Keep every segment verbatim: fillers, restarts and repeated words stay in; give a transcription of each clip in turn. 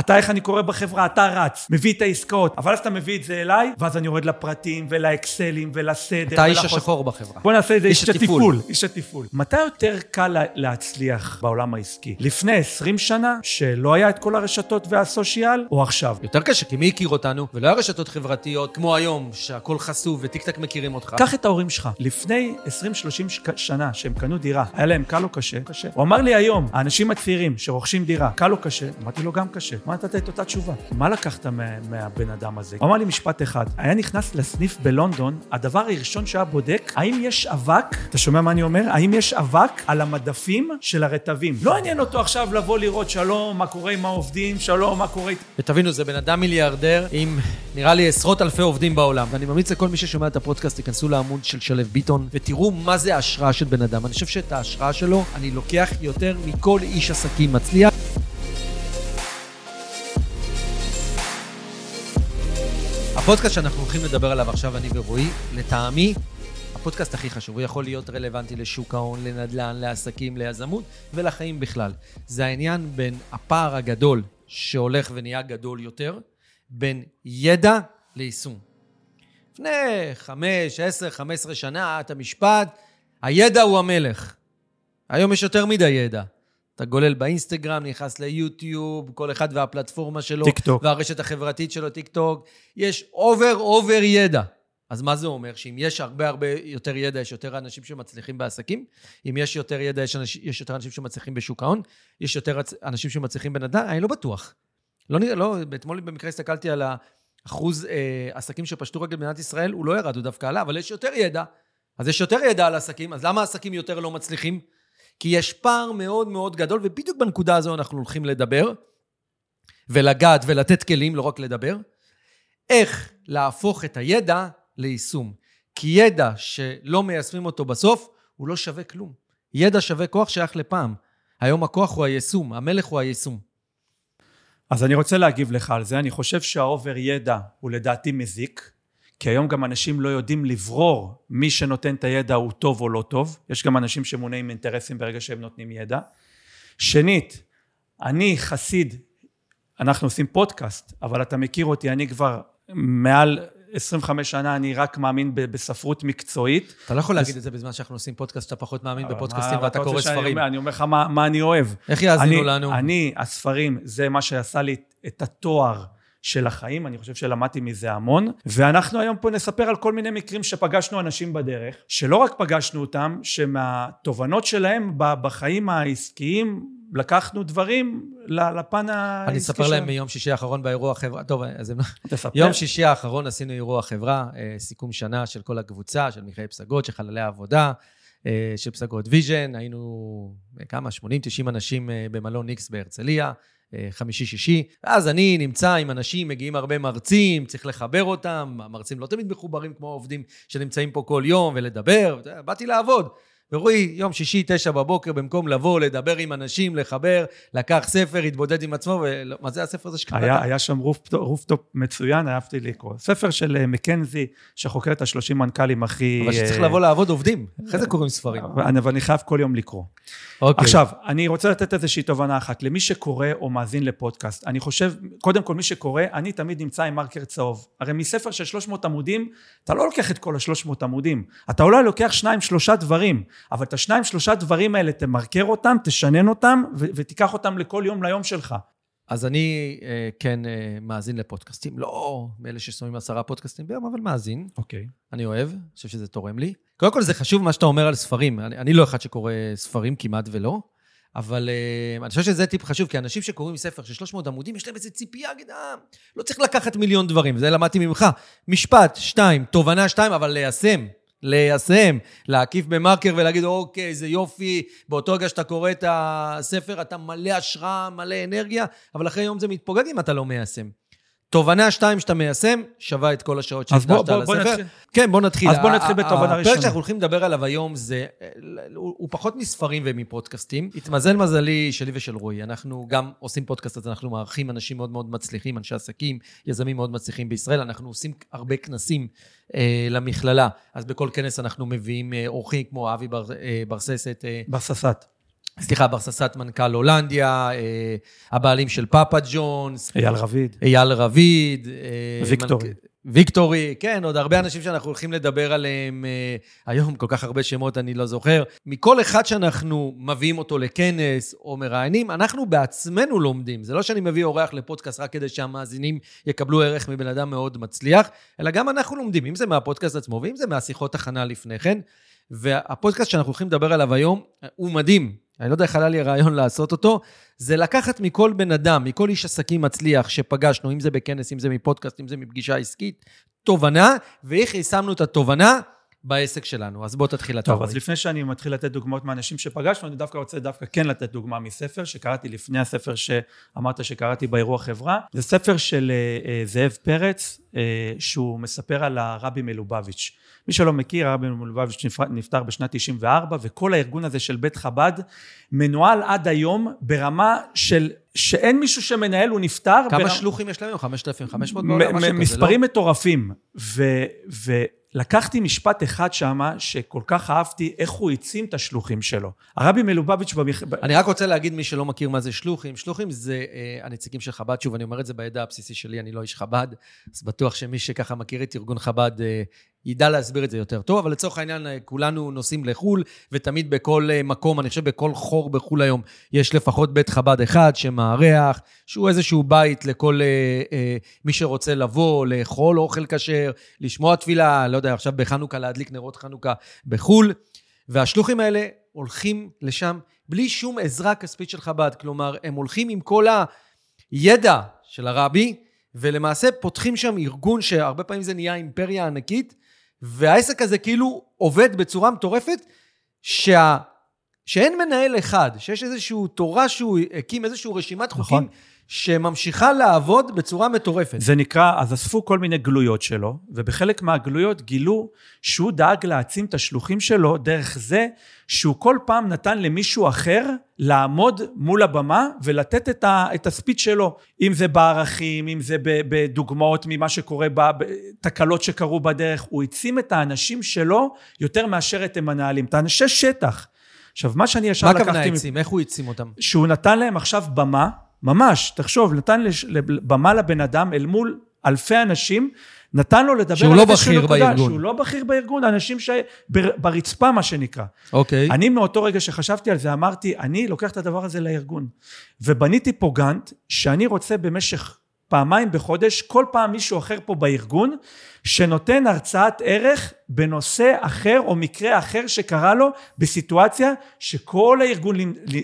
אתה איך אני קורא בחברה, אתה רץ, מביא את העסקאות, אבל אז אתה מביא את זה אליי, ואז אני יורד לפרטים ולאקסלים ולסדר. אתה איש השחור בחברה. בוא נעשה את זה איש הטיפול. איש הטיפול. מתי יותר קל להצליח בעולם העסקי? לפני עשרים שנה, שלא היה את כל הרשתות והסושיאל, או עכשיו? יותר קשה, כי מי הכיר אותנו, ולא היה רשתות חברתיות, כמו היום, שהכל חשוף וטיק-טק מכירים אותך. קח את ההורים שלך. לפני עשרים שלושים שנה שהם קנו דירה, היה להם קל או קשה? קשה. הוא אמר לי היום, האנשים הצעירים שרוכשים דירה, קל או קשה? אמרתי לו גם קשה. מה נתת את אותה תשובה? מה לקחת מה, מהבן אדם הזה? הוא אמר לי משפט אחד. היה נכנס לסניף בלונדון, הדבר הראשון שהיה בודק, האם יש אבק, אתה שומע מה אני אומר? האם יש אבק על המדפים של הרטבים? לא עניין אותו עכשיו לבוא לראות שלום, מה קורה עם העובדים, שלום, מה קורה... ותבינו, זה בן אדם מיליארדר עם נראה לי עשרות אלפי עובדים בעולם. ואני ממליץ לכל מי ששומע את הפודקאסט, תיכנסו לעמוד של שלו ביטון ותראו מה זה ההשראה של בן אדם. אני חושב שאת ההשראה שלו אני לוקח יותר מכל איש עסקים מצליח. הפודקאסט שאנחנו הולכים לדבר עליו עכשיו, אני ורועי, לטעמי, הפודקאסט הכי חשוב. הוא יכול להיות רלוונטי לשוק ההון, לנדל"ן, לעסקים, ליזמות ולחיים בכלל. זה העניין בין הפער הגדול שהולך ונהיה גדול יותר, בין ידע ליישום. לפני חמש, עשר, חמש עשרה שנה, את המשפט, הידע הוא המלך. היום יש יותר מדי ידע. אתה גולל באינסטגרם, נכנס ליוטיוב, כל אחד והפלטפורמה שלו, טיקטוק. והרשת החברתית שלו, טיקטוק. יש אובר אובר ידע. אז מה זה אומר? שאם יש הרבה הרבה יותר ידע, יש יותר אנשים שמצליחים בעסקים, אם יש יותר ידע, יש, אנש, יש יותר אנשים שמצליחים בשוק ההון, יש יותר אנשים שמצליחים בנדל"ן, אני לא בטוח. לא, לא, אתמול במקרה הסתכלתי על האחוז אה, עסקים שפשטו רגל במדינת ישראל, הוא לא ירד, הוא דווקא עלה, אבל יש יותר ידע. אז יש יותר ידע על עסקים, אז למה העסקים יותר לא מצליחים? כי יש פער מאוד מאוד גדול, ובדיוק בנקודה הזו אנחנו הולכים לדבר, ולגעת ולתת כלים, לא רק לדבר, איך להפוך את הידע ליישום. כי ידע שלא מיישמים אותו בסוף, הוא לא שווה כלום. ידע שווה כוח שייך לפעם. היום הכוח הוא היישום, המלך הוא היישום. אז אני רוצה להגיב לך על זה. אני חושב שהאובר ידע הוא לדעתי מזיק, כי היום גם אנשים לא יודעים לברור מי שנותן את הידע הוא טוב או לא טוב. יש גם אנשים שמונעים אינטרסים ברגע שהם נותנים ידע. שנית, אני חסיד, אנחנו עושים פודקאסט, אבל אתה מכיר אותי, אני כבר מעל עשרים וחמש שנה, אני רק מאמין בספרות מקצועית. אתה לא יכול להגיד את זה בזמן שאנחנו עושים פודקאסט, שאתה פחות מאמין בפודקאסטים ואתה קורא ספרים. אני אומר לך מה אני אוהב. איך יאזינו לנו? אני, הספרים, זה מה שעשה לי את התואר של החיים, אני חושב שלמדתי מזה המון, ואנחנו היום פה נספר על כל מיני מקרים שפגשנו אנשים בדרך, שלא רק פגשנו אותם, שמהתובנות שלהם בחיים העסקיים, לקחנו דברים לפן העסקי. אני אספר להם מיום שישי האחרון באירוע החברה, טוב, אז יום שישי האחרון עשינו אירוע החברה, סיכום שנה של כל הקבוצה, של מיכאל פסגות, של חללי העבודה, של פסגות ויז'ן, היינו כמה, שמונים תשעים אנשים במלון איקס בהרצליה, חמישי שישי, ואז אני נמצא עם אנשים, מגיעים הרבה מרצים, צריך לחבר אותם, המרצים לא תמיד מחוברים כמו העובדים שנמצאים פה כל יום ולדבר, באתי לעבוד, ורואי, יום שישי, תשע בבוקר, במקום לבוא, לדבר עם אנשים, לחבר, לקח ספר, התבודד עם עצמו, ומה זה הספר הזה שקראת? היה, היה שם רופטופ, רופטופ מצוין, אהבתי לקרוא. ספר של מקנזי, שחוקר את השלושים מנכ"לים הכי... אבל שצריך לבוא לעבוד עובדים, אחרי זה קוראים ספרים. אבל אני חייב כל יום לקרוא. אוקיי. עכשיו, אני רוצה לתת איזושהי תובנה אחת, למי שקורא או מאזין לפודקאסט, אני חושב, קודם כל מי שקורא, אני תמיד נמצא עם מרקר צהוב. הרי מספר של שלוש מאות עמודים, אתה לא לוקח את כל ה-שלוש מאות עמודים, אתה אולי לוקח שניים, שלושה דברים, אבל את השניים, שלושה דברים האלה, תמרקר אותם, תשנן אותם, ו- ותיקח אותם לכל יום ליום שלך. אז אני אה, כן אה, מאזין לפודקאסטים, לא מאלה ששומעים עשרה פודקאסטים ביום, אבל מאזין. אוקיי. אני אוהב, אני חושב שזה תורם לי. קודם כל זה חשוב מה שאתה אומר על ספרים, אני, אני לא אחד שקורא ספרים כמעט ולא, אבל אה, אני חושב שזה טיפ חשוב, כי אנשים שקוראים ספר של שלוש מאות עמודים, יש להם איזה ציפייה, גיד, אה, לא צריך לקחת מיליון דברים, וזה למדתי ממך. משפט, שתיים, תובנה שתיים, אבל ליישם. ליישם, להקיף במרקר ולהגיד, אוקיי, זה יופי, באותו רגע שאתה קורא את הספר, אתה מלא השראה, מלא אנרגיה, אבל אחרי יום זה מתפוגג אם אתה לא מיישם. תובנה שתיים שאתה מיישם, שווה את כל השעות שהקדשת על הספר. כן, בוא נתחיל. אז בוא נתחיל בתובנה ראשונה. הפרק שאנחנו הולכים לדבר עליו היום, זה, הוא פחות מספרים ומפודקאסטים. התמזל מזלי שלי ושל רועי. אנחנו גם עושים פודקאסט, אז אנחנו מערכים אנשים מאוד מאוד מצליחים, אנשי עסקים, יזמים מאוד מצליחים בישראל. אנחנו עושים הרבה כנסים למכללה. אז בכל כנס אנחנו מביאים אורחים כמו אבי ברססת. ברססת. סליחה, ברססת מנכ"ל הולנדיה, הבעלים של פאפה ג'ונס. אייל רביד. אייל רביד. ויקטורי. מנכ... ויקטורי, כן, עוד הרבה אנשים שאנחנו הולכים לדבר עליהם היום, כל כך הרבה שמות אני לא זוכר. מכל אחד שאנחנו מביאים אותו לכנס או מראיינים, אנחנו בעצמנו לומדים. זה לא שאני מביא אורח לפודקאסט רק כדי שהמאזינים יקבלו ערך מבן אדם מאוד מצליח, אלא גם אנחנו לומדים, אם זה מהפודקאסט עצמו, ואם זה מהשיחות הכנה לפני כן. והפודקאסט שאנחנו הולכים לדבר עליו היום, הוא מדהים. אני לא יודע איך עלה לי הרעיון לעשות אותו, זה לקחת מכל בן אדם, מכל איש עסקים מצליח שפגשנו, אם זה בכנס, אם זה מפודקאסט, אם זה מפגישה עסקית, תובנה, ואיך יישמנו את התובנה בעסק שלנו. אז בוא תתחיל לתת. טוב, אז לפני שאני מתחיל לתת דוגמאות מאנשים שפגשנו, אני דווקא רוצה דווקא כן לתת דוגמה מספר, שקראתי לפני הספר שאמרת שקראתי באירוע חברה. זה ספר של זאב פרץ, שהוא מספר על הרבי מלובביץ'. מי שלא מכיר, הרבי מלובביץ' נפטר בשנת תשעים וארבע, וכל הארגון הזה של בית חב"ד מנוהל עד היום ברמה של שאין מישהו שמנהל, הוא נפטר. כמה ברמה... שלוחים יש להם? חמשת אלפים וחמש מאות בעולם? משהו כזה, לא? מספרים מטורפים. ו... ו... לקחתי משפט אחד שמה, שכל כך אהבתי, איך הוא העצים את השלוחים שלו. הרבי מלובביץ' במח... אני רק רוצה להגיד, מי שלא מכיר מה זה שלוחים, שלוחים זה אה, הנציגים של חב"ד, שוב, אני אומר את זה בידע הבסיסי שלי, אני לא איש חב"ד, אז בטוח שמי שככה מכיר את ארגון חב"ד, אה, ידע להסביר את זה יותר טוב, אבל לצורך העניין, כולנו נוסעים לחול, ותמיד בכל מקום, אני חושב בכל חור בחול היום, יש לפחות בית חב"ד אחד שמארח, שהוא איזשהו בית לכל אה, אה, מי שרוצה לבוא, לאכול אוכל כשר, לשמוע תפילה, לא יודע, עכשיו בחנוכה להדליק נרות חנוכה בחול, והשלוחים האלה הולכים לשם בלי שום עזרה כספית של חב"ד, כלומר, הם הולכים עם כל הידע של הרבי, ולמעשה פותחים שם ארגון שהרבה פעמים זה נהיה אימפריה ענקית, והעסק הזה כאילו עובד בצורה מטורפת, שה... שאין מנהל אחד, שיש איזשהו תורה שהוא הקים, איזשהו רשימת חוקים, נכון. שממשיכה לעבוד בצורה מטורפת. זה נקרא, אז אספו כל מיני גלויות שלו, ובחלק מהגלויות גילו שהוא דאג להעצים את השלוחים שלו, דרך זה שהוא כל פעם נתן למישהו אחר לעמוד מול הבמה, ולתת את, ה, את הספיץ שלו, אם זה בערכים, אם זה בדוגמאות ממה שקורה, בתקלות שקרו בדרך, הוא העצים את האנשים שלו, יותר מאשר את המנהלים, את האנשי שטח. עכשיו, מה שאני ישר לקחתי... מה הכוונה העצים? איך הוא העצים אותם? שהוא נתן להם עכשיו במה, ממש, תחשוב, נתן במה לבן אדם אל מול אלפי אנשים, נתן לו לדבר... שהוא לא בכיר בארגון. שהוא לא בכיר בארגון, אנשים שברצפה מה שנקרא. אוקיי. אני מאותו רגע שחשבתי על זה, אמרתי, אני לוקח את הדבר הזה לארגון, ובניתי פה גאנט, שאני רוצה במשך פעמיים בחודש, כל פעם מישהו אחר פה בארגון, שנותן הרצאת ערך בנושא אחר או מקרה אחר שקרה לו בסיטואציה שכל הארגון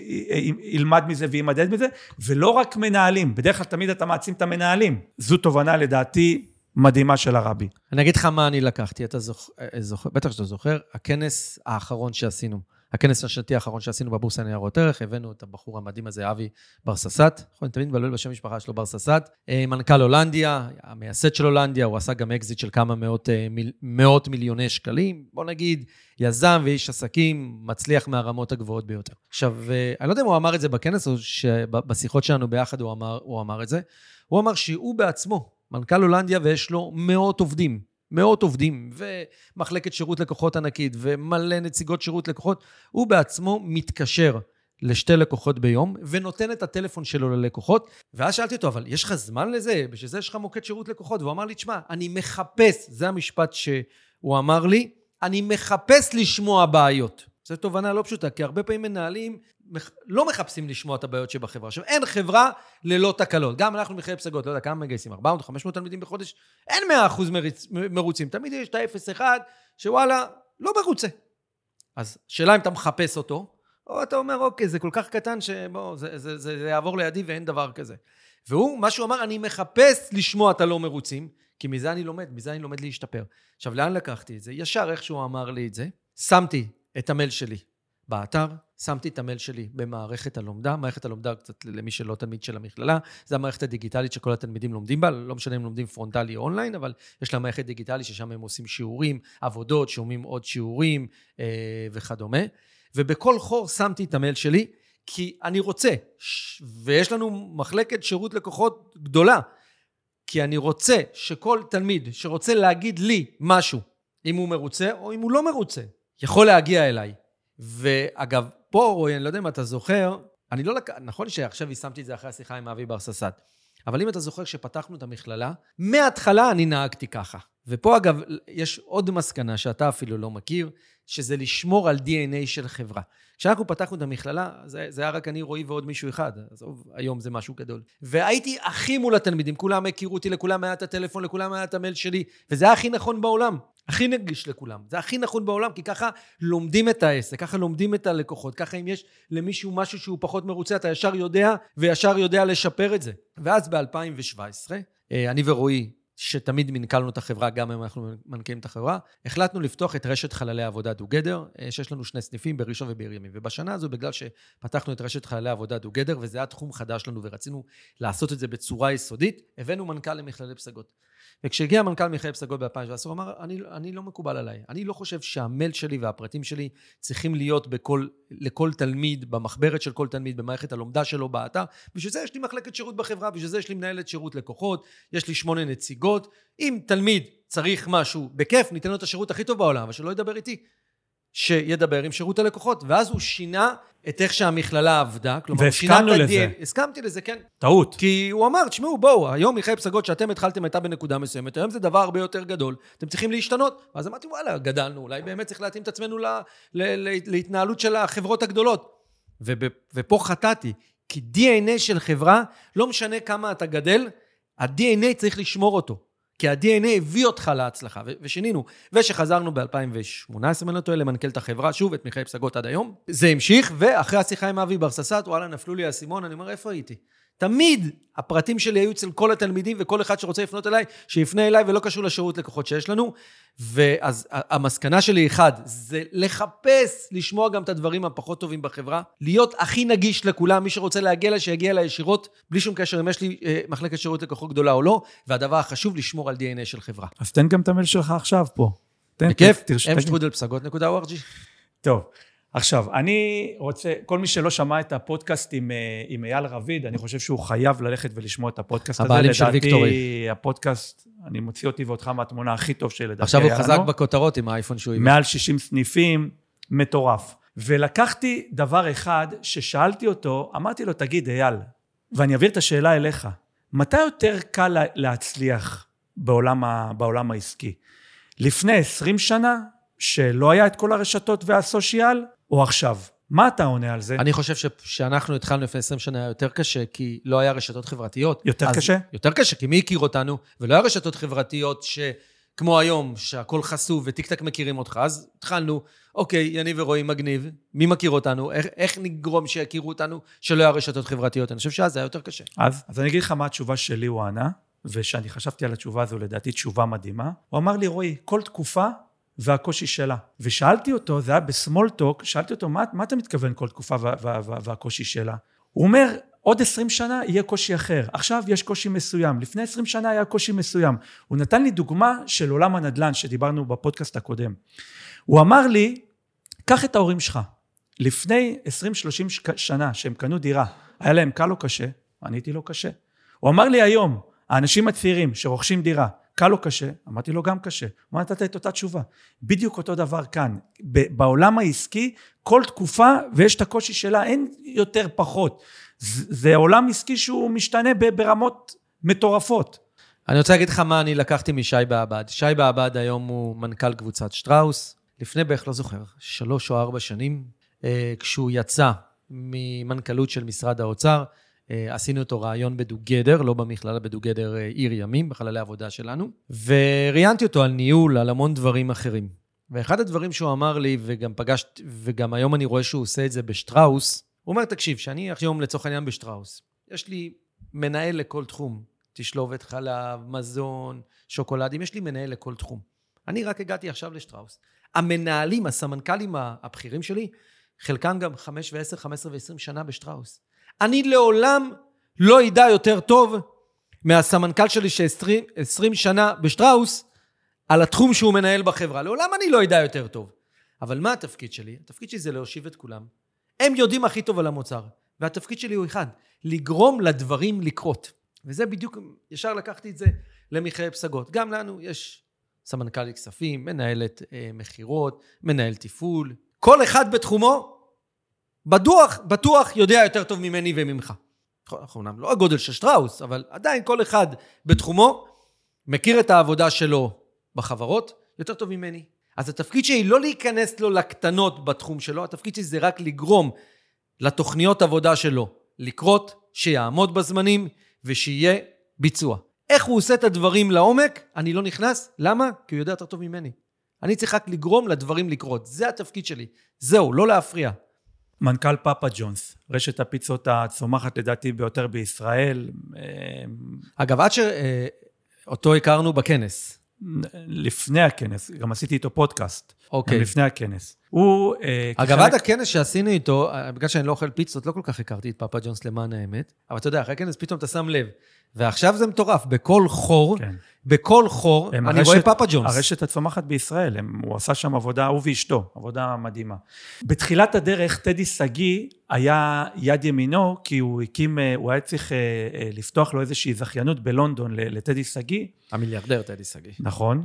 ילמד מזה וימדד מזה, ולא רק מנהלים. בדרך כלל תמיד אתה מעצים את המנהלים. זו תובנה לדעתי מדהימה של הרבי. אני אגיד לך מה אני לקחתי, אתה זוכר, זוכר, בטח שאתה זוכר, הכנס האחרון שעשינו, הכנס השנתי האחרון שעשינו בבורסה ניירות ערך, הבאנו את הבחור המדהים הזה, אבי ברססת, נכון, תמיד מבלבל בשם משפחה שלו ברססת, מנכ"ל הולנדיה, המייסד של הולנדיה, הוא עשה גם אקזיט של כמה מאות, מאות מיליוני שקלים, בוא נגיד, יזם ואיש עסקים, מצליח מהרמות הגבוהות ביותר. עכשיו, אני לא יודע אם הוא אמר את זה בכנס, או שבשיחות שלנו ביחד הוא אמר, הוא אמר את זה, הוא אמר שהוא בעצמו, מנכ"ל הולנדיה, ויש לו מאות עובדים, מאות עובדים, ומחלקת שירות לקוחות ענקית, ומלא נציגות שירות לקוחות, הוא בעצמו מתקשר לשתי לקוחות ביום, ונותן את הטלפון שלו ללקוחות, ואז שאלתי אותו, אבל יש לך זמן לזה? בשביל זה יש לך מוקד שירות לקוחות, והוא אמר לי, תשמע, אני מחפש, זה המשפט שהוא אמר לי, אני מחפש לשמוע בעיות. זו תובנה לא פשוטה, כי הרבה פעמים מנהלים לא מחפשים לשמוע את הבעיות שבחברה. עכשיו, אין חברה ללא תקלות. גם אנחנו מחיי פסגות, לא יודע, כמה מגייסים, ארבע מאות, חמש מאות תלמידים בחודש, אין מאה אחוז מרוצים. תמיד יש את ה-אפס אחד, שוואלה, לא מרוצה. אז שאלה אם אתה מחפש אותו, או אתה אומר, אוקיי, זה כל כך קטן שבוא, זה, זה, זה, זה יעבור לידי ואין דבר כזה. והוא, מה שהוא אמר, אני מחפש לשמוע את הלא מרוצים, כי מזה אני לומד, מזה אני לומד להשתפר. עכשיו, לאן לקחתי את זה? ישר איך שהוא אמר לי את זה, שמתי את המייל שלי באתר, שמתי את המייל שלי במערכת הלומדה, מערכת הלומדה קצת למי שלא תלמיד של המכללה, זה המערכת הדיגיטלית שכל התלמידים לומדים בה, לא משנה אם לומדים פרונטלי או אונליין, אבל יש לה מערכת דיגיטלית ששם הם עושים שיעורים, עבודות, שומעים עוד שיעורים אה, וכדומה, ובכל חור שמתי את המייל שלי, כי אני רוצה, ויש לנו מחלקת שירות לקוחות גדולה, כי אני רוצה שכל תלמיד שרוצה להגיד לי משהו, אם הוא מרוצה או אם הוא לא מרוצה, יכול להגיע אליי. ואגב, פה, רואי, אני לא יודע אם אתה זוכר, אני לא לק... נכון שעכשיו שמתי את זה אחרי השיחה עם אבי ברססת, אבל אם אתה זוכר שפתחנו את המכללה, מההתחלה אני נהגתי ככה. ופה אגב, יש עוד מסקנה שאתה אפילו לא מכיר, שזה לשמור על די אן איי של חברה. כשאנחנו פתחנו את המכללה, זה, זה היה רק אני, רואי ועוד מישהו אחד. אז היום זה משהו גדול. והייתי הכי מול התלמידים, כולם הכירו אותי, לכולם היה את הטלפון, לכולם היה את המייל שלי, וזה היה הכי נכון בעולם. הכי נגיש לכולם. זה הכי נכון בעולם, כי ככה לומדים את העסק, ככה לומדים את הלקוחות, ככה אם יש למישהו משהו שהוא פחות מרוצה, אתה ישר יודע, וישר יודע לשפר את זה. ואז ב-אלפיים שבע עשרה, אני ורועי, שתמיד מנכלנו את החברה, גם אם אנחנו מנכלים את החברה, החלטנו לפתוח את רשת חללי עבודה דוגדר, שיש לנו שני סניפים בראשון ובאר ימים. ובשנה הזו, בגלל שפתחנו את רשת חללי עבודה דוגדר, וזה היה תחום חדש לנו, ורצינו לעשות את זה בצורה יסודית, הבאנו מנכ"ל למכללי פסגות. וכשהגיע המנכ"ל מכללי פסגות ב-אלפיים שבע עשרה, הוא אמר, אני, אני לא מקובל עליי. אני לא חושב שהמייל שלי והפרטים שלי צריכים להיות בכל, לכל תלמיד, במחברת של כל תלמיד, במערכת הלומדה שלו באתר. בשביל זה יש לי מחלקת שירות בחברה, בשביל זה יש לי מנהלת שירות לקוחות, יש לי שמונה נציגות. אם תלמיד צריך משהו בכיף, ניתן לו את השירות הכי טוב בעולם, אבל שלא ידבר איתי, שידבר עם שירות הלקוחות. ואז הוא שינה את איך שהמכללה עבדה. והסכמנו לזה. הסכמתי לזה, כן. טעות. כי הוא אמר, תשמעו, בואו, היום מכללי פסגות שאתם התחלתם הייתה בנקודה מסוימת, היום זה דבר הרבה יותר גדול, אתם צריכים להשתנות. ואז אמרתי, וואלה, גדלנו, אולי באמת צריך להתאים את עצמנו לה, לה, לה, להתנהלות של החברות הגדולות. וב, ופה חטאתי, כי די אן איי של חברה, לא משנה כמה אתה גדל, ה-די אן איי צריך לשמור אותו. כי ה-די אן איי הביא אותך להצלחה, ושינינו. ושחזרנו ב-אלפיים שמונה עשרה מנותו, למנכ"ל את החברה, שוב, את מכללי פסגות עד היום. זה המשיך, ואחרי השיחה עם אבי ברססת, וואלה, נפלו לי הסימון, אני אומר, איפה הייתי? תמיד הפרטים שלי היו אצל כל התלמידים, וכל אחד שרוצה לפנות אליי, שיפנה אליי, ולא קשור לשירות לקוחות שיש לנו. ואז המסקנה שלי אחד, זה לחפש, לשמוע גם את הדברים הפחות טובים בחברה, להיות הכי נגיש לכולם, מי שרוצה להגיע לה, שיגיע לה ישירות, בלי שום קשר אם יש לי אה, מחלקת שירות לקוחות גדולה או לא, והדבר החשוב, לשמור על די אן איי של חברה. אז תן גם את המייל שלך עכשיו פה. תן, בכיף, אם שטרודל פסגות נקודה או אר ג'י. טוב. עכשיו, אני רוצה, כל מי שלא שמע את הפודקאסט עם, עם אייל רביד, אני חושב שהוא חייב ללכת ולשמוע את הפודקאסט הזה. הבעלים של ויקטורי. הפודקאסט, אני מוציא אותי ואותך מהתמונה הכי טוב שלדעתי. עכשיו הוא חזק בכותרות עם האייפון שהוא... מעל שישים סניפים, מטורף. ולקחתי דבר אחד ששאלתי אותו, אמרתי לו, תגיד אייל, ואני אעביר את השאלה אליך, מתי יותר קל להצליח בעולם, בעולם העסקי? לפני עשרים שנה, שלא היה את כל הרשתות והסושיאל, או עכשיו? מה אתה עונה על זה? אני חושב ש... שאנחנו התחלנו לפני עשרים שנה יותר קשה, כי לא היה רשתות חברתיות. יותר קשה? יותר קשה, כי מי הכיר אותנו, ולא היה רשתות חברתיות שכמו היום, שהכל חשוף וטיק-טק מכירים אותך, אז התחלנו, אוקיי, יניב ורועי מגניב, מי מכיר אותנו? איך, איך נגרום שיכירו אותנו שלא היה רשתות חברתיות? אני חושב שאז זה היה יותר קשה. אז, אז אני אגיד לך מה התשובה שלי הוא ענה, ושאני חשבתי על התשובה הזו, לדעתי תשובה מדהימה. הוא אמר לי, רועי, כל תקופה והקושי שלה. ושאלתי אותו, זה היה בסמול טוק, שאלתי אותו, מה, מה אתה מתכוון כל תקופה וה, וה, וה, והקושי שלה? הוא אומר, עוד עשרים שנה יהיה קושי אחר. עכשיו יש קושי מסוים. לפני עשרים שנה היה קושי מסוים. הוא נתן לי דוגמה של עולם הנדל"ן, שדיברנו בפודקאסט הקודם. הוא אמר לי, קח את ההורים שלך. לפני עשרים שלושים שנה שהם קנו דירה, היה להם קל או קשה? עניתי לו קשה. הוא אמר לי היום, האנשים הצעירים שרוכשים דירה, קל או קשה? אמרתי לו גם קשה. מה נתת את אותה תשובה? בדיוק אותו דבר כאן. בעולם העסקי, כל תקופה, ויש את הקושי שלה, אין יותר פחות. זה עולם עסקי שהוא משתנה ברמות מטורפות. אני רוצה להגיד לך מה אני לקחתי משי בעבד. שי בעבד היום הוא מנכ"ל קבוצת שטראוס. לפני בערך, לא זוכר, שלוש או ארבע שנים, כשהוא יצא ממנכ"לות של משרד האוצר, עשינו אותו רעיון בדוגדר, לא במכללה, בדוגדר עיר ימים, בחללי העבודה שלנו, וראיינתי אותו על ניהול, על המון דברים אחרים. ואחד הדברים שהוא אמר לי, וגם פגשת, וגם היום אני רואה שהוא עושה את זה בשטראוס, הוא אומר, תקשיב, שאני היום לצורך העניין בשטראוס, יש לי מנהל לכל תחום, תשלובת חלב, מזון, שוקולדים, יש לי מנהל לכל תחום. אני רק הגעתי עכשיו לשטראוס. המנהלים, הסמנכ"לים הבכירים שלי, חלקם גם חמש ועשר, חמש עשרה ועשרים שנה בשטראוס. אני לעולם לא ידע יותר טוב מהסמנכ"ל שלי ש-עשרים שנה בשטראוס על התחום שהוא מנהל בחברה. לעולם אני לא ידע יותר טוב. אבל מה התפקיד שלי? התפקיד שלי זה להושיב את כולם. הם יודעים הכי טוב על המוצר. והתפקיד שלי הוא אחד, לגרום לדברים לקרות. וזה בדיוק, ישר לקחתי את זה למכללי פסגות. גם לנו יש סמנכ"ל כספים, מנהלת אה, מחירות, מנהל תפעול. כל אחד בתחומו בטוח, בטוח יודע יותר טוב ממני וממך. אנחנו לא הגודל של שטראוס, אבל עדיין כל אחד בתחומו מכיר את העבודה שלו בחברות יותר טוב ממני. אז התפקיד שלי לא להיכנס לו לקטנות בתחום שלו, התפקיד שלי זה רק לגרום לתוכניות עבודה שלו לקרות, שיעמוד בזמנים ושיהיה ביצוע. איך הוא עושה את הדברים לעומק? אני לא נכנס. למה? כי הוא יודע יותר טוב ממני. אני צריך רק לגרום לדברים לקרות. זה התפקיד שלי. זהו, לא להפריע. מנכ"ל פאפה ג'ונס, רשת הפיצות הצומחת לדעתי ביותר בישראל. אגב, עד שאותו הכרנו בכנס. לפני הכנס, גם עשיתי איתו פודקאסט. אוקיי. לפני הכנס. הוא... אגב, עד הכנס שעשינו איתו, בגלל שאני לא אוכל פיצות, לא כל כך הכרתי את פאפה ג'ונס למען האמת, אבל אתה יודע, אחרי הכנס פתאום אתה שם לב, ועכשיו זה מטורף, בכל חור, כן. בכל חור, אני הרשת, רואה פאפה ג'ונס. הרשת הצומחת בישראל, הם, הוא עשה שם עבודה, הוא ואשתו, עבודה מדהימה. בתחילת הדרך, טדי סגי היה יד ימינו, כי הוא הקים, הוא היה צריך לפתוח לו איזושהי זכיינות בלונדון לטדי סגי. המיליארדר טדי סגי. נכון.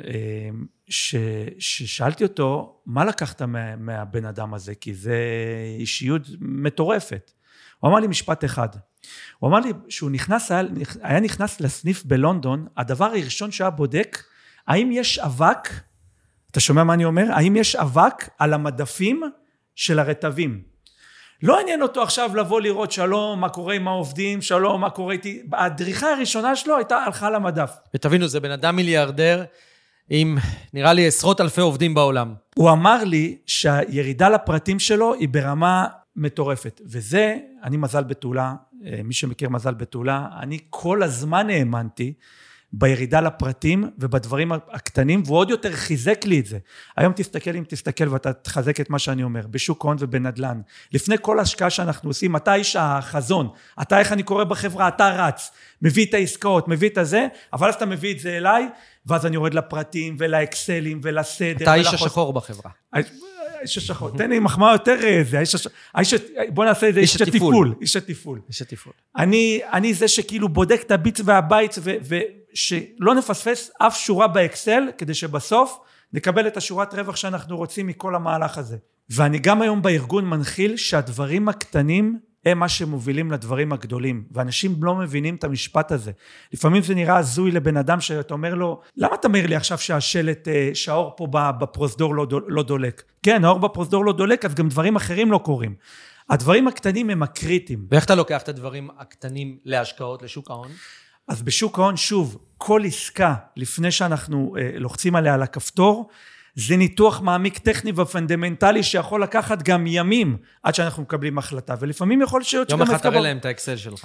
ש, ששאלתי אותו, מה לקחת מה, מהבן אדם הזה? כי זה אישיות מטורפת. הוא אמר לי משפט אחד. הוא אמר לי שהוא נכנס, היה, היה נכנס לסניף בלונדון, הדבר הראשון שהיה בודק, האם יש אבק, אתה שומע מה אני אומר? האם יש אבק על המדפים של הרטבים? לא עניין אותו עכשיו לבוא לראות שלום, מה קורה עם העובדים, שלום, מה קורה איתי. הדריכה הראשונה שלו הייתה הלכה למדף. ותבינו, זה בן אדם מיליארדר, עם נראה לי עשרות אלפי עובדים בעולם. הוא אמר לי שהירידה לפרטים שלו היא ברמה מטורפת. וזה, אני מזל בתולה, מי שמכיר מזל בתולה, אני כל הזמן האמנתי בירידה לפרטים ובדברים הקטנים, והוא עוד יותר חיזק לי את זה. היום תסתכל, אם תסתכל ואתה תחזק את מה שאני אומר, בשוק ההון ובנדלן. לפני כל השקעה שאנחנו עושים, אתה איש החזון, אתה איך אני קורא בחברה, אתה רץ, מביא את העסקאות, מביא את הזה, אבל אז אתה מביא את זה אליי, ואז אני יורד לפרטים ולאקסלים ולסדר. אתה איש השחור בחברה. איש השחור, תן לי מחמאה יותר זה, בוא נעשה את זה, איש הטיפול. איש הטיפול. איש הטיפול. אני זה שכאילו בודק את הביט והבית, ושלא נפספס אף שורה באקסל, כדי שבסוף נקבל את השורת רווח שאנחנו רוצים מכל המהלך הזה. ואני גם היום בארגון מנחיל שהדברים הקטנים הם מה שמובילים לדברים הגדולים, ואנשים לא מבינים את המשפט הזה. לפעמים זה נראה הזוי לבן אדם שאתה אומר לו, למה אתה אומר לי עכשיו שהשלט, שהאור פה בפרוזדור לא, לא דולק? כן, האור בפרוזדור לא דולק, אז גם דברים אחרים לא קורים. הדברים הקטנים הם הקריטיים. ואיך אתה לוקח את הדברים הקטנים להשקעות, לשוק ההון? אז בשוק ההון, שוב, כל עסקה, לפני שאנחנו אה, לוחצים עליה על הכפתור, זה ניתוח מעמיק טכני ופונדמנטלי שיכול לקחת גם ימים עד שאנחנו מקבלים החלטה, ולפעמים יכול להיות יום אחד תראה להם את האקסל שלך.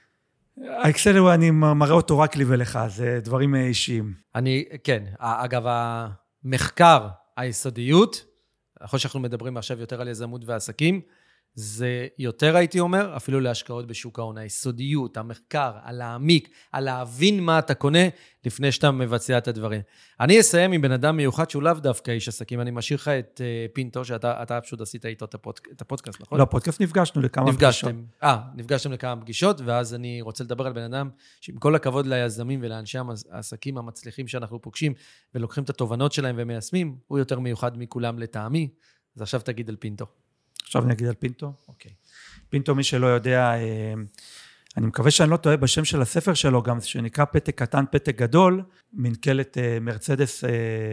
האקסל הוא, אני מראה אותו רק לי ולך, זה דברים אישיים. אני, כן, אגב, המחקר, היסודיות, אחרי שאנחנו מדברים עכשיו יותר על יזמות ועסקים, זה יותר הייתי אומר, אפילו להשקעות בשוק ההון, היסודיות, המחקר, על להעמיק, על להבין מה אתה קונה, לפני שאתה מבצע את הדברים. אני אסיים עם בן אדם מיוחד שהוא לאו דווקא איש עסקים, אני משאיר לך את פינטו, שאתה פשוט עשית איתו את הפודקאסט, נכון? לא, הפודקאסט נפגשנו לכמה פגישות. אה, נפגשתם לכמה פגישות, ואז אני רוצה לדבר על בן אדם, שעם כל הכבוד ליזמים ולאנשי העסקים המצליחים שאנחנו פוגשים, ולוקחים את התובנות שלהם ומיישמים, הוא יותר מיוחד מכולם לטעמי, אז עכשיו תגיד על פינטו. עכשיו אני אגיד על פינטו. אוקיי. פינטו, מי שלא יודע, אני מקווה שאני לא טועה בשם של הספר שלו, גם שנקרא פתק קטן, פתק גדול, מנכלת מרצדס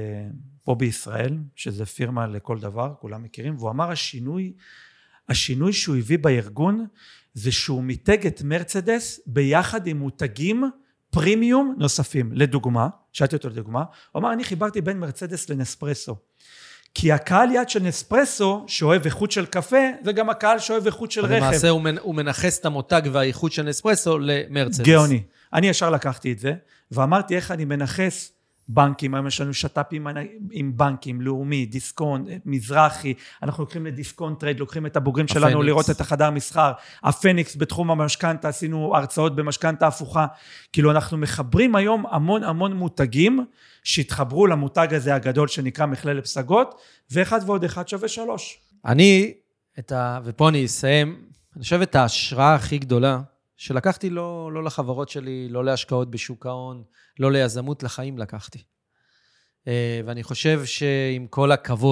פה בישראל, שזה פירמה לכל דבר, כולם מכירים, והוא אמר השינוי, השינוי שהוא הביא בארגון, זה שהוא מיתג את מרצדס ביחד עם מותגים פרימיום נוספים. לדוגמה, שאלתי אותו לדוגמה, הוא אמר, אני חיברתי בין מרצדס לנספרסו. כי הקהל יד של נספרסו, שאוהב איכות של קפה, זה גם הקהל שאוהב איכות של רכב. למעשה הוא מנחס את המותג והאיכות של נספרסו למרצדס. גאוני. אני ישר לקחתי את זה, ואמרתי איך אני מנחס בנקים, היום יש לנו שטאפים עם בנקים, לאומי, דיסקונט, מזרחי, אנחנו לוקחים לדיסקונט טרייד, לוקחים את הבוגרים שלנו הפניקס. לראות את החדר מסחר, הפניקס בתחום המשכנתא, עשינו הרצאות במשכנתא הפוכה, כאילו אנחנו מחברים היום המון המון מותגים, שהתחברו למותג הזה הגדול שנקרא מכללת פסגות, ואחד ועוד אחד שווה שלוש. אני, את ה... ופה אני אסיים, אני חושב את ההשראה הכי גדולה, שלקחתי לא, לא לחברות שלי, לא להשקעות בשוק ההון, לא ליזמות לחיים לקחתי. ואני חושב שעם כל הכבוד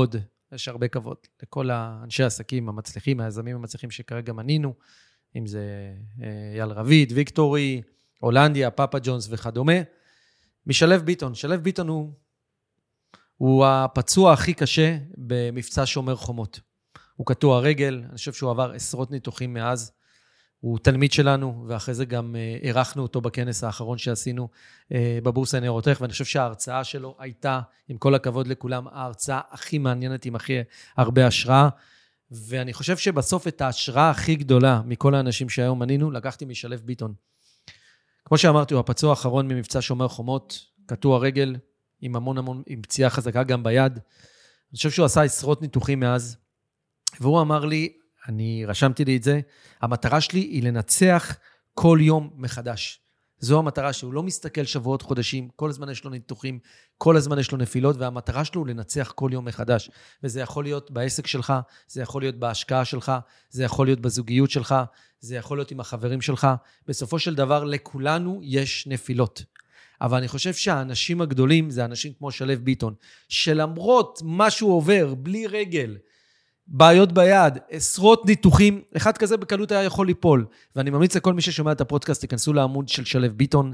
יש הרבה כבוד לכל האנשי העסקים המצליחים, היזמים המצליחים שכרגע מנינו, אם זה אייל רביד, ויקטורי, הולנדיה, פאפה ג'ונס וכדומה. משלב ביטון, שלב ביטון הוא, הוא הפצוע הכי קשה במבצע שומר חומות. הוא קטוע רגל, אני חושב שהוא עבר עשרות ניתוחים מאז, הוא תלמיד שלנו, ואחרי זה גם ערכנו אותו בכנס האחרון שעשינו בבורסה ניירות, ואני חושב שההרצאה שלו הייתה, עם כל הכבוד לכולם, ההרצאה הכי מעניינת, עם הכי הרבה השראה, ואני חושב שבסוף את ההשראה הכי גדולה מכל האנשים שהיום מנינו, לקחתי משלב ביטון. כמו שאמרתי, הוא הפצוע האחרון ממבצע שומר חומות, קטוע רגל, עם המון המון, עם פציעה חזקה גם ביד. אני חושב שהוא עשה עשרות ניתוחים מאז, והוא אמר לי, אני רשמתי לי את זה, המטרה שלי היא לנצח כל יום מחדש. זו המטרה שהוא לא מסתכל שבועות חודשים, כל הזמן יש לו ניתוחים, כל הזמן יש לו נפילות, והמטרה שלו הוא לנצח כל יום מחדש. וזה יכול להיות בעסק שלך, זה יכול להיות בהשקעה שלך, זה יכול להיות בזוגיות שלך, זה יכול להיות עם החברים שלך. בסופו של דבר, לכולנו יש נפילות. אבל אני חושב שהאנשים הגדולים, זה אנשים כמו שלב ביטון, שלמרות מה שהוא עובר, בלי רגל, בעיות ביד, עשרות ניתוחים, אחד כזה בקלות היה יכול ליפול, ואני ממליץ לכל מי ששומע את הפודקאסט, תיכנסו לעמוד של שלב ביטון,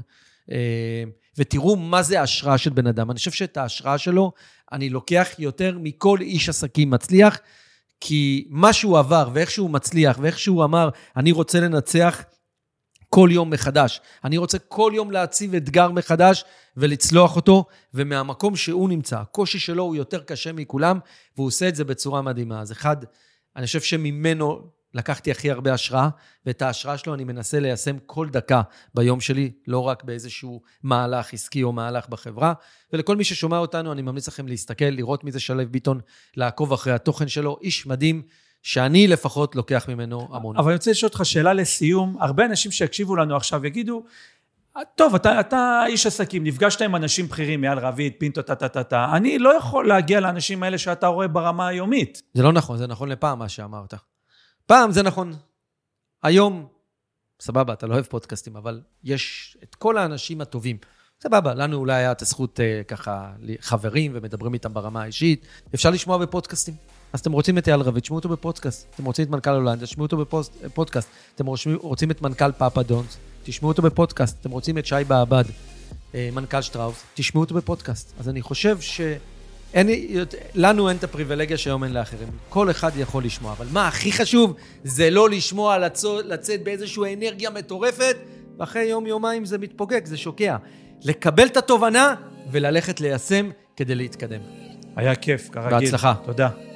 ותראו מה זה ההשראה של בן אדם. אני חושב שאת ההשראה שלו, אני לוקח יותר מכל איש עסקים מצליח, כי מה שהוא עבר, ואיך שהוא מצליח, ואיך שהוא אמר, אני רוצה לנצח כל יום מחדש. אני רוצה כל יום להציב אתגר מחדש, ולצלוח אותו, ומהמקום שהוא נמצא, הקושי שלו הוא יותר קשה מכולם, והוא עושה את זה בצורה מדהימה. אז אחד, אני חושב שממנו לקחתי הכי הרבה השראה, ואת ההשראה שלו אני מנסה ליישם כל דקה ביום שלי, לא רק באיזשהו מהלך עסקי או מהלך בחברה, ולכל מי ששומע אותנו, אני ממליץ לכם להסתכל, לראות מי זה שלב ביטון, לעקוב אחרי התוכן שלו, איש מדהים, שאני לפחות לוקח ממנו המון. אבל אני רוצה לשאול אותך שאלה לסיום, הרבה אנשים שיקשיבו לנו עכשיו יגידו, טוב, אתה, אתה איש עסקים, נפגשת עם אנשים בכירים, אייל רביד, פינטו, טה-טה-טה, אני לא יכול להגיע לאנשים האלה שאתה רואה ברמה היומית. זה לא נכון, זה נכון לפעם מה שאמרת. פעם זה נכון. היום, סבבה, אתה לא אוהב פודקאסטים, אבל יש את כל האנשים הטובים. סבבה, לנו אולי היה את הזכות ככה חברים ומדברים איתם ברמה האישית. אפשר לשמוע בפודקאסטים. אז אתם רוצים את אייל רביד, תשמעו אותו בפודקאסט. אתם רוצים את מנכ"ל הולנדיה, תשמעו אותו בפודקאסט. אתם רוצים את מנכ"ל פאפה ג'ונס, תשמעו אותו בפודקאסט. אתם רוצים את שי בעבד, מנכ"ל שטראוס, תשמעו אותו בפודקאסט. אז אני חושב שאין, לנו אין את הפריבילגיה שהיום אין לאחרים. כל אחד יכול לשמוע, אבל מה הכי חשוב זה לא לשמוע, לצאת באיזושהי אנרגיה מטורפת, ואחרי יום יומיים זה מתפוגג, זה שוקע. לקבל את התובנה וללכת ליישם כדי להתקדם. היה כיף, כרגיל. בהצלחה. תודה.